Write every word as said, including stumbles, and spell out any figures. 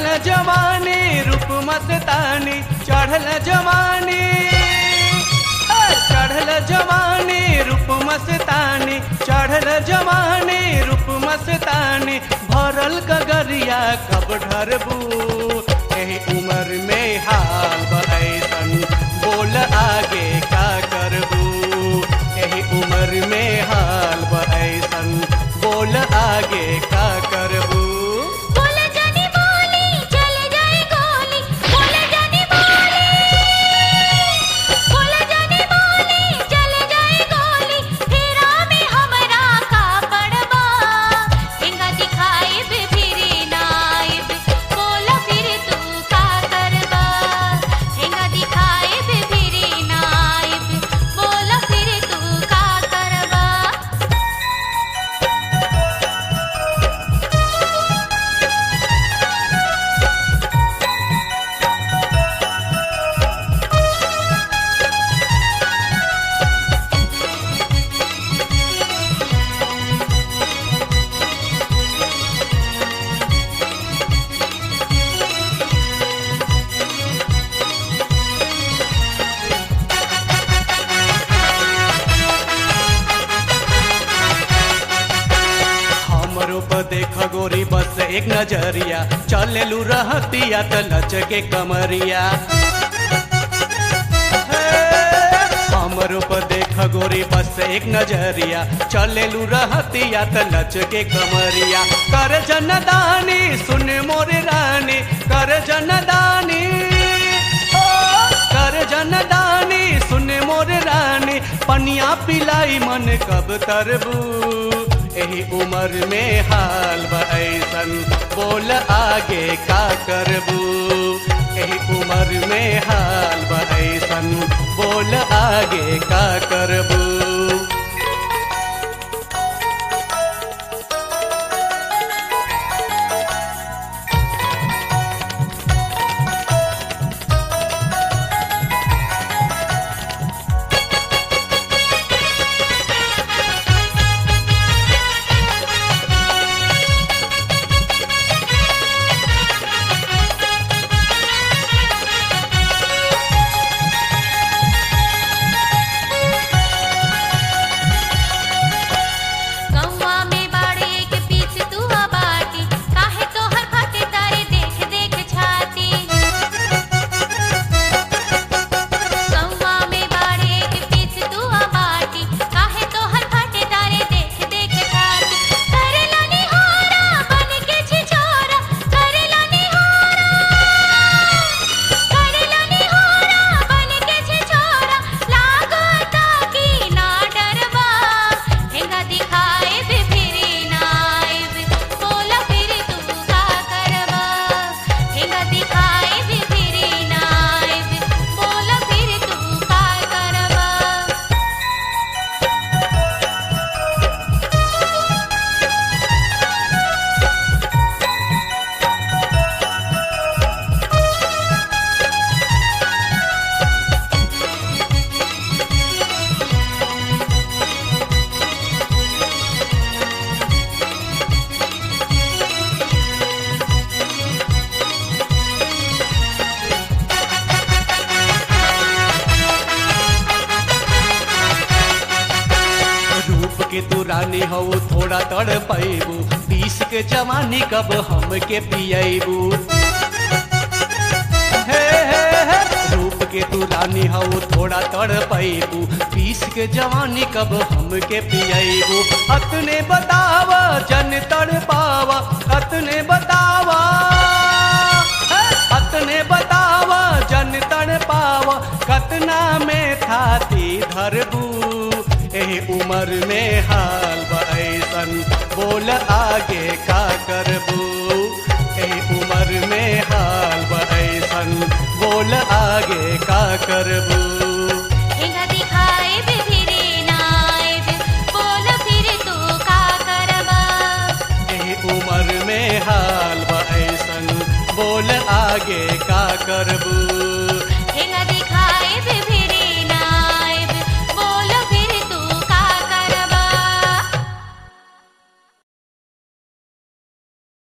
चढ़ल जवानी रूप मस्तानी, चढ़ल जवानी चढ़ल जवानी रूप मस्तानी, चढ़ल जवानी रूप मस्तानी, भरल कगरिया कब ढरबू, एही उम्र में हाल बहैसन, बोल आगे का करबू, एही उम्र में हाल बहैसन, बोल आगे का करबू। देख गोरी बस एक नजरिया, चलेलू रहतिया त लचके कमरिया, हमरो पर देख गोरी बस एक नजरिया, चलेलू रहतिया त लचके कमरिया, कर जनदानी सुन मोरे रानी, कर जनदानी कर जनदानी सुन मोरे रानी, पनिया पिलाई मन कब तरबू, एही उम्र में हाल बहैसन, बोल आगे का करबू, एही उम्र में हाल बहैसन, बोल आगे का करबू। के तू रानी हो थोड़ा तड़ पैबू, तीस के जवानी कब हम के पियबू, हे हे हे रूप के तू रानी हो थोड़ा तड़ पैबू, तीस के जवानी कब हम के पियबू, अतने बतावा जन तड़ पावा, अतने बतावा अतने बतावा जन तड़ पावा, कतना में थाती धरबू, एही उम्र में हाल बहैसन, बोल आगे का करबू, एही उम्र में हाल बहैसन, बोल आगे का करबू। एही उम्र में हाल बहैसन, बोल आगे का करबू।